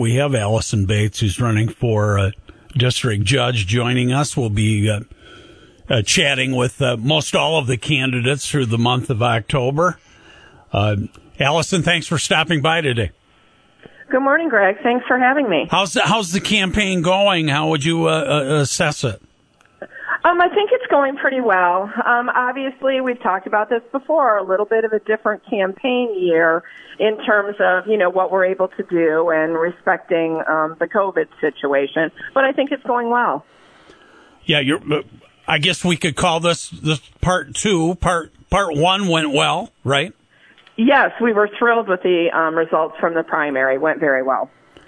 we have Allison Bates, who's running for district judge, joining us. We'll be chatting with most all of the candidates through the month of October. Allison, thanks for stopping by today. Good morning, Greg. Thanks for having me. How's the campaign going? How would you assess it? I think it's going pretty well. Obviously, we've talked about this before, a little bit of a different campaign year in terms of, what we're able to do and respecting the COVID situation. But I think it's going well. Yeah, I guess we could call this part two. Part one went well, right? Yes, we were thrilled with the results from the primary. Went very well.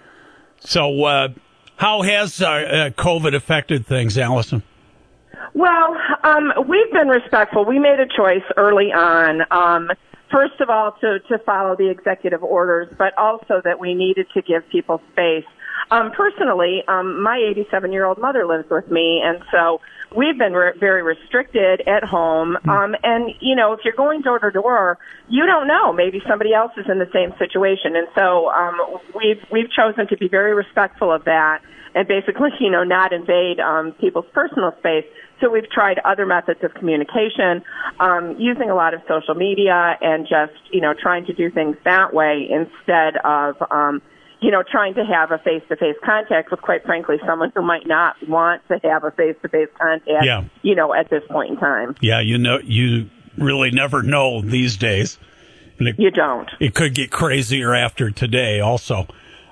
So how has COVID affected things, Allison? Well, we've been respectful. We made a choice early on, first of all, to follow the executive orders, but also that we needed to give people space. Personally, my 87-year-old mother lives with me, and so we've been very restricted at home. And, if you're going door to door, you don't know. Maybe somebody else is in the same situation. And so we've chosen to be very respectful of that and basically, not invade people's personal space. So we've tried other methods of communication, using a lot of social media and just, trying to do things that way instead of, trying to have a face-to-face contact with, quite frankly, someone who might not want to have a face-to-face contact, at this point in time. Yeah, you really never know these days. You don't. It could get crazier after today also.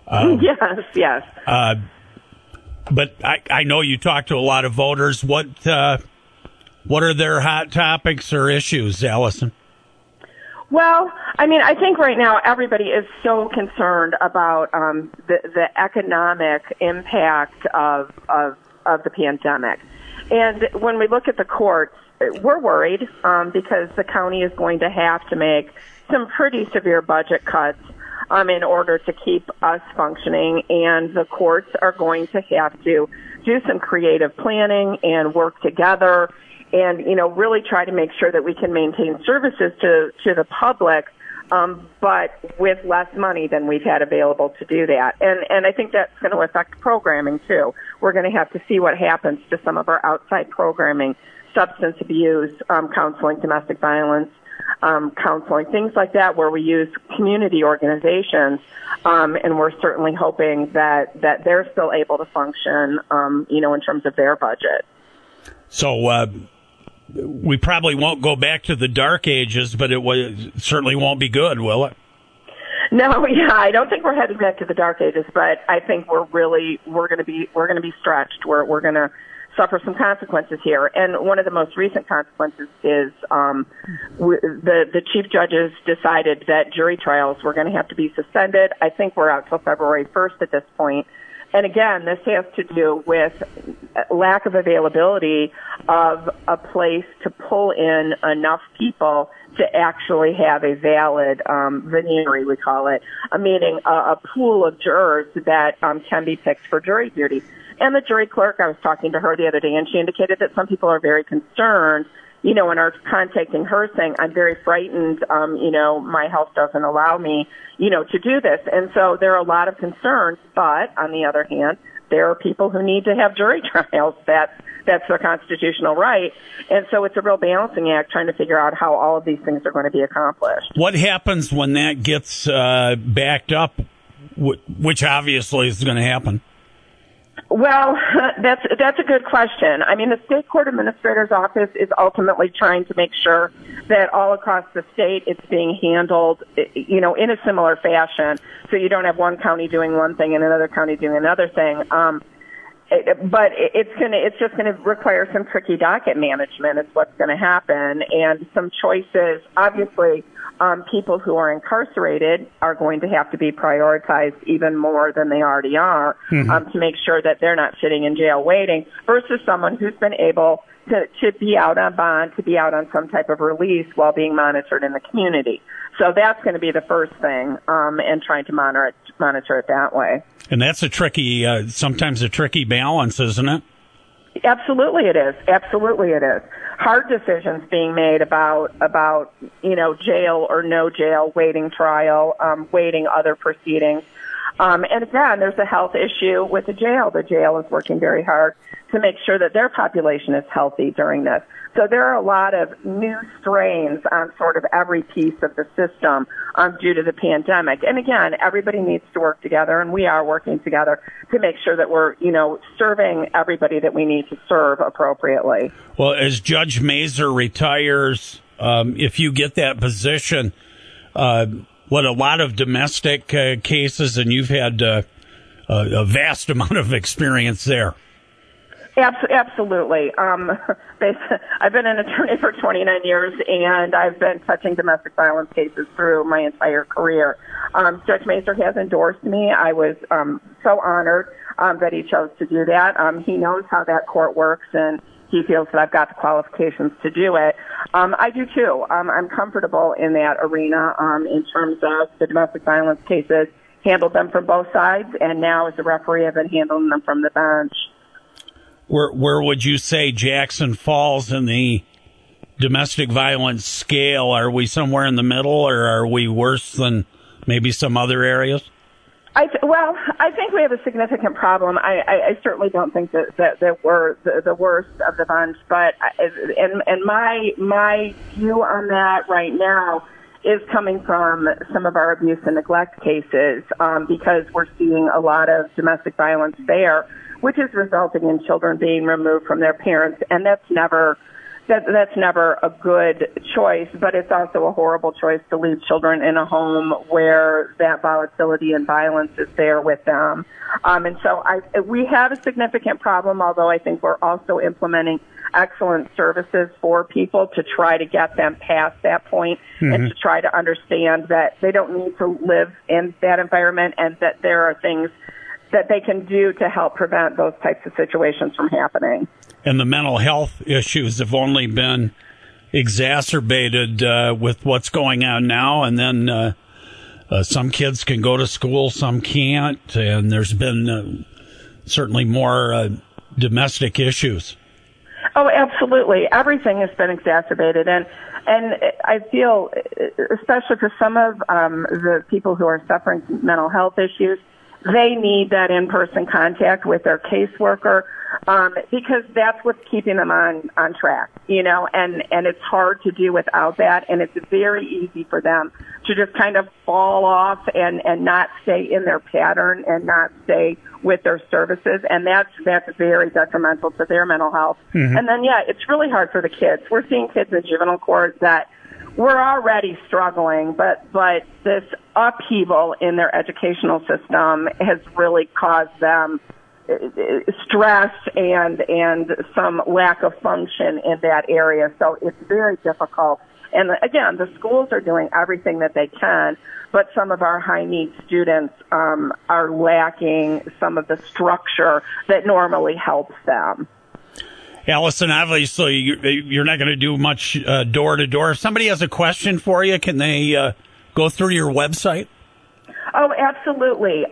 Yes. But I know you talk to a lot of voters. What are their hot topics or issues, Allison? Well, I think right now everybody is so concerned about the economic impact of the pandemic. And when we look at the courts, we're worried because the county is going to have to make some pretty severe budget cuts in order to keep us functioning, and the courts are going to have to do some creative planning and work together and, really try to make sure that we can maintain services to the public, but with less money than we've had available to do that. And I think that's going to affect programming, too. We're going to have to see what happens to some of our outside programming, substance abuse, counseling, domestic violence, counseling, things like that, where we use community organizations, and we're certainly hoping that they're still able to function, in terms of their budget. So we probably won't go back to the dark ages, but it certainly won't be good, will it? No, I don't think we're headed back to the dark ages, but I think we're going to be stretched. We're going to suffer some consequences here. And one of the most recent consequences is the chief judges decided that jury trials were going to have to be suspended. I think we're out till February 1st at this point. And again, this has to do with lack of availability of a place to pull in enough people to actually have a valid venire, we call it, meaning a pool of jurors that can be picked for jury duty. And the jury clerk, I was talking to her the other day, and she indicated that some people are very concerned, and are contacting her saying, I'm very frightened, my health doesn't allow me, to do this. And so there are a lot of concerns, but on the other hand, there are people who need to have jury trials. That's their constitutional right. And so it's a real balancing act trying to figure out how all of these things are going to be accomplished. What happens when that gets backed up, which obviously is going to happen? Well, that's a good question. The state court administrator's office is ultimately trying to make sure that all across the state it's being handled, in a similar fashion, so you don't have one county doing one thing and another county doing another thing. But it's just going to require some tricky docket management is what's going to happen, and some choices. Obviously, people who are incarcerated are going to have to be prioritized even more than they already are, to make sure that they're not sitting in jail waiting, versus someone who's been able to be out on bond, to be out on some type of release while being monitored in the community. So that's going to be the first thing, and trying to monitor it that way. And that's sometimes a tricky balance, isn't it? Absolutely it is. Absolutely it is. Hard decisions being made about jail or no jail, waiting trial, waiting other proceedings. And again, there's a health issue with the jail. The jail is working very hard to make sure that their population is healthy during this. So there are a lot of new strains on sort of every piece of the system due to the pandemic. And again, everybody needs to work together, and we are working together to make sure that we're, serving everybody that we need to serve appropriately. Well, as Judge Mazur retires, if you get that position, what a lot of domestic cases, and you've had a vast amount of experience there. Absolutely. I've been an attorney for 29 years, and I've been touching domestic violence cases through my entire career. Judge Mazur has endorsed me. I was so honored that he chose to do that. He knows how that court works, and he feels that I've got the qualifications to do it. I do too. I'm comfortable in that arena in terms of the domestic violence cases, handled them from both sides, and now as a referee I've been handling them from the bench. Where would you say Jackson falls in the domestic violence scale? Are we somewhere in the middle, or are we worse than maybe some other areas? I think we have a significant problem. I certainly don't think that we're the worst of the bunch, but and my view on that right now is coming from some of our abuse and neglect cases, because we're seeing a lot of domestic violence there, which is resulting in children being removed from their parents, and that's never a good choice, but it's also a horrible choice to leave children in a home where that volatility and violence is there with them. And so we have a significant problem, although I think we're also implementing excellent services for people to try to get them past that point, and to try to understand that they don't need to live in that environment, and that there are things that they can do to help prevent those types of situations from happening. And the mental health issues have only been exacerbated with what's going on now. And then some kids can go to school, some can't. And there's been certainly more domestic issues. Oh, absolutely. Everything has been exacerbated. And I feel, especially for some of the people who are suffering from mental health issues, they need that in-person contact with their caseworker, because that's what's keeping them on track, and it's hard to do without that, and it's very easy for them to just kind of fall off and not stay in their pattern and not stay with their services, and that's very detrimental to their mental health. And then, it's really hard for the kids. We're seeing kids in juvenile court that we're already struggling, but this upheaval in their educational system has really caused them stress and some lack of function in that area. So it's very difficult. And again, the schools are doing everything that they can, but some of our high-need students are lacking some of the structure that normally helps them. Allison, obviously, you're not going to do much door-to-door. If somebody has a question for you, can they go through your website? Oh, absolutely.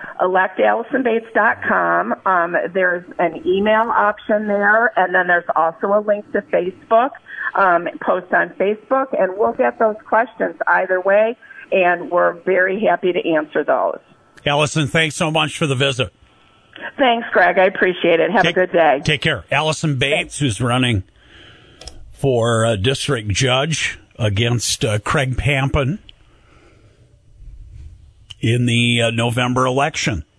electallisonbates.com. There's an email option there, and then there's also a link to Facebook, post on Facebook, and we'll get those questions either way, and we're very happy to answer those. Allison, thanks so much for the visit. Thanks, Greg. I appreciate it. Have a good day. Take care. Allison Bates, who's running for district judge against Craig Pampin in the November election.